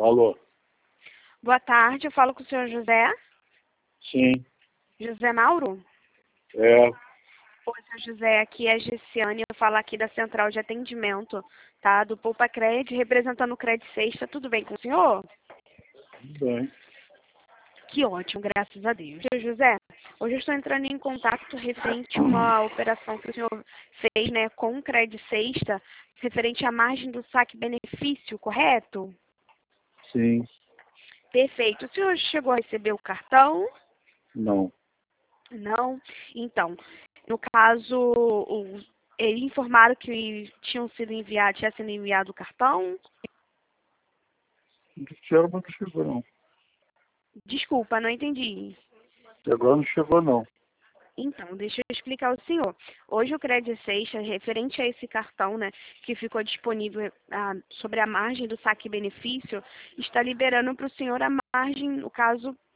Alô? Boa tarde, eu falo com o senhor José. Sim, José Mauro? é. Oi, senhor José, aqui é a Gessiane, eu falo aqui da Central de Atendimento, tá? Do Poupa Cred, representando o Cred Sexta. Tudo bem com o senhor? Tudo bem. Que ótimo, graças a Deus. Senhor José, hoje eu estou entrando em contato referente a uma operação que o senhor fez, né, com o Cred Sexta, referente à margem do saque-benefício, correto? Sim, Perfeito. O senhor chegou a receber o cartão? não. Não? Então, no caso, eles informaram que tinha sido enviado o cartão? Não disseram, mas não chegou, não. Desculpa, não entendi. Até agora não chegou, não. Então, deixa eu explicar ao senhor. Hoje o Cred Seixas, referente a esse cartão, né, que ficou disponível sobre a margem do saque benefício, está liberando para o senhor a margem, no caso,